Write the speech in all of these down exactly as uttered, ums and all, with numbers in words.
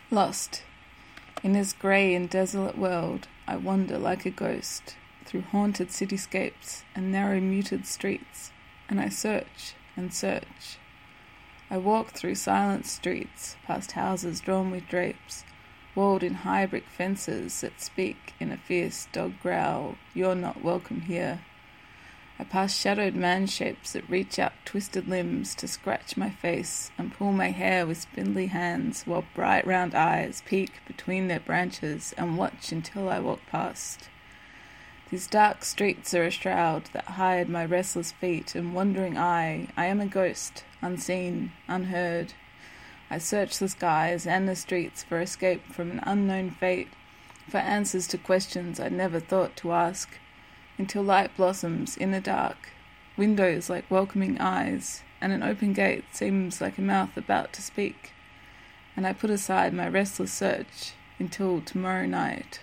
Lost. In this grey and desolate world, I wander like a ghost through haunted cityscapes and narrow muted streets, and I search and search. I walk through silent streets, past houses drawn with drapes, walled in high brick fences that speak in a fierce dog growl, "You're not welcome here." I pass shadowed man-shapes that reach out twisted limbs to scratch my face and pull my hair with spindly hands, while bright round eyes peek between their branches and watch until I walk past. These dark streets are a shroud that hide my restless feet and wandering eye. I am a ghost, unseen, unheard. I search the skies and the streets for escape from an unknown fate, for answers to questions I never thought to ask, until light blossoms in the dark, windows like welcoming eyes, and an open gate seems like a mouth about to speak, and I put aside my restless search until tomorrow night.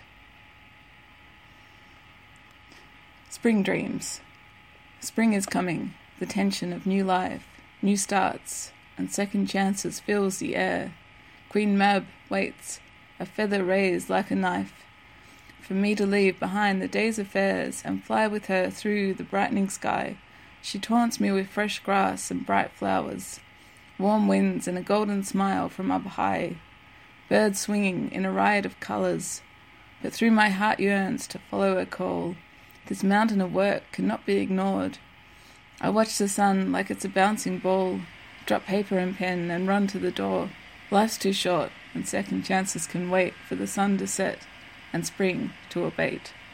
Spring dreams. Spring is coming, the tension of new life, new starts, and second chances fills the air. Queen Mab waits, a feather raised like a knife, for me to leave behind the day's affairs and fly with her through the brightening sky. She taunts me with fresh grass and bright flowers, warm winds and a golden smile from up high, birds swinging in a riot of colours. But through my heart yearns to follow her call. This mountain of work cannot be ignored. I watch the sun like it's a bouncing ball, drop paper and pen and run to the door. Life's too short, and second chances can wait for the sun to set and spring to abate.